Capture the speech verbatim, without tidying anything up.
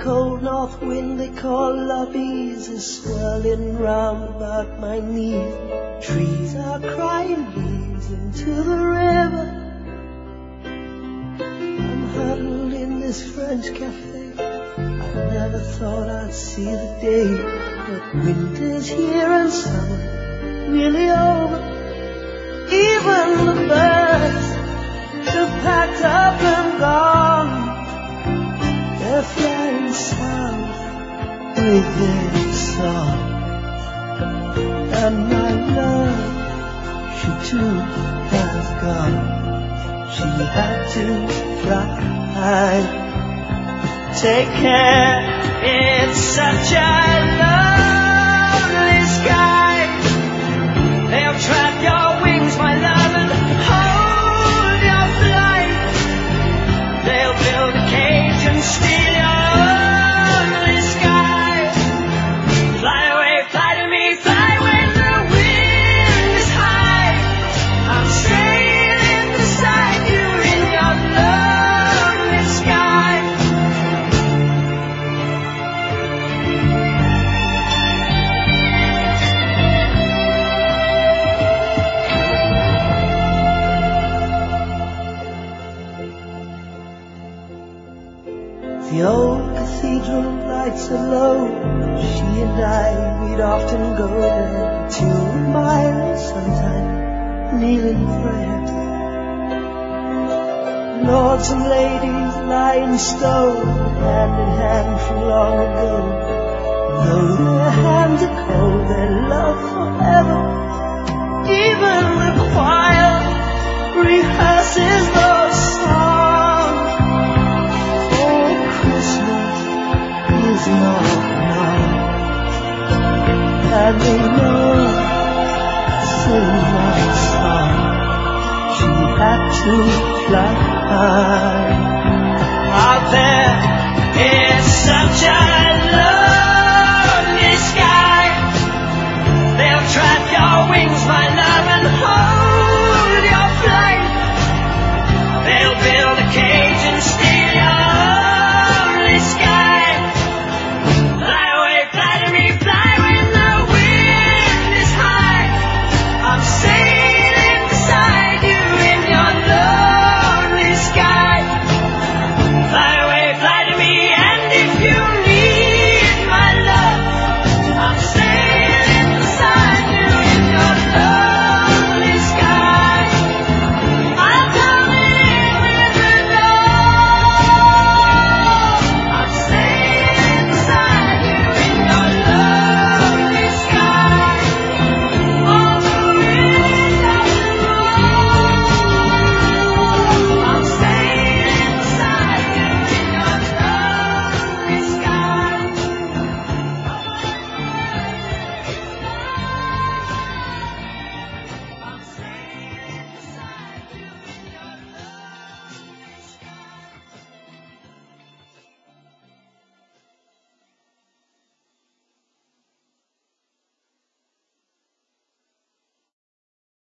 cold north wind they call loveys is swirling round about my knees. Trees are crying leaves into the river. I'm huddled in this French cafe. I never thought I'd see the day, but winter's here and summer really over. Even the birds have packed up and gone. They're flying south with their song. And my love, she too has gone. She had to fly. Take care, it's such a lonely sky. They'll trap your wings, my love, and hold your flight. They'll build a cage and steal your only sky. Fly away, fly to me, fly when the wind is high. I'm sailing beside you in your lonely sky. The old cathedral lights are low. She and I, we'd often go there. Two miles sometime, kneel in prayer. Lords and ladies lie in stone, hand in hand from long ago. Though their hands are cold, their love forever. Even the choir rehearses the